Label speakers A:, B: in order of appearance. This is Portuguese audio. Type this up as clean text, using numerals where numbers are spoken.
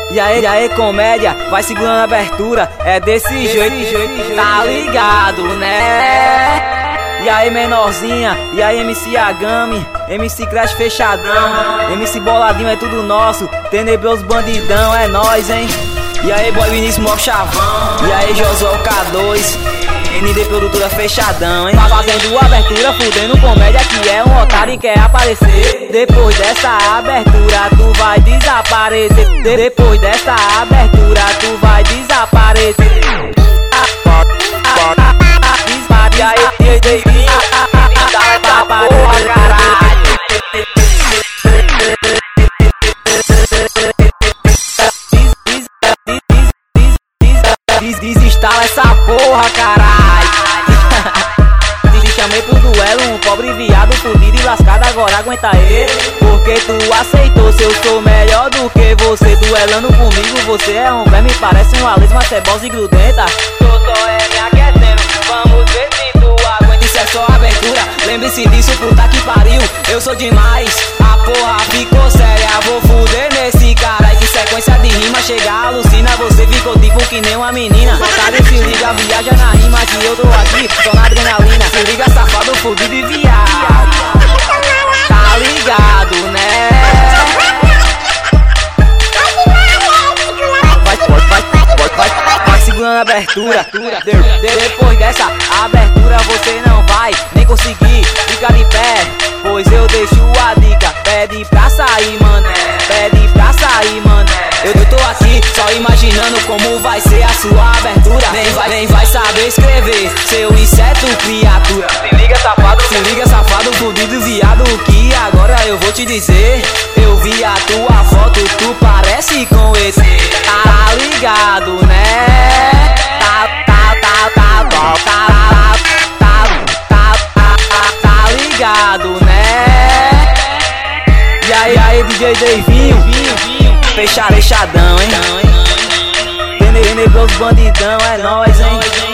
A: E aí, comédia, vai segurando a abertura, é desse jeito, tá ligado, né? E aí, menorzinha, e aí, MC Agami, MC Crash fechadão, MC Boladinho é tudo nosso, Tenebroso bandidão, é nóis, hein? E aí, Boy Vinícius Mó Chavão, e aí, Josué K2, ND Produtora fechadão, hein? Fazendo abertura, fudendo comédia que é um otário e quer aparecer. Depois dessa abertura tu vai desaparecer. Depois dessa abertura tu vai desaparecer. E aí, dá pra porra, caralho. Desinstala essa porra, caralho. Te chamei pro duelo, um pobre viado fudido e lascado, agora aguenta ele. Porque tu aceitou, se eu sou melhor do que você. Duelando comigo, você é um verme, parece uma lesma cebosa e grudenta. Tô só me aquecendo, vamos ver se tu aguenta. Isso é só abertura, lembre-se disso, puta que pariu. Eu sou demais, a porra ficou séria. Vou fuder nesse cara, que sequência de rima chega, alucina. Você ficou tipo que nem uma menina. Cadê se liga, viaja na rima que eu tô aqui, só na adrenalina. Se liga, safado, fudido e viado. Tá ligado, né? Vai segurando a abertura. Depois dessa abertura você não vai nem conseguir ficar de pé, pois eu deixo a dica. Pede pra sair, mané. Pede pra sair, mané. Eu tô aqui só imaginando como vai ser a sua abertura. Nem vai saber escrever, seu inseto criatura. Se liga, safado, fudido, viado, que agora eu vou te dizer. Eu vi a tua foto, tu parece com esse. Tá ligado, né? Tá ligado, né? E aí, DJ Davinho, fechadão, hein? Tenebroso bandidão, é nóis, hein?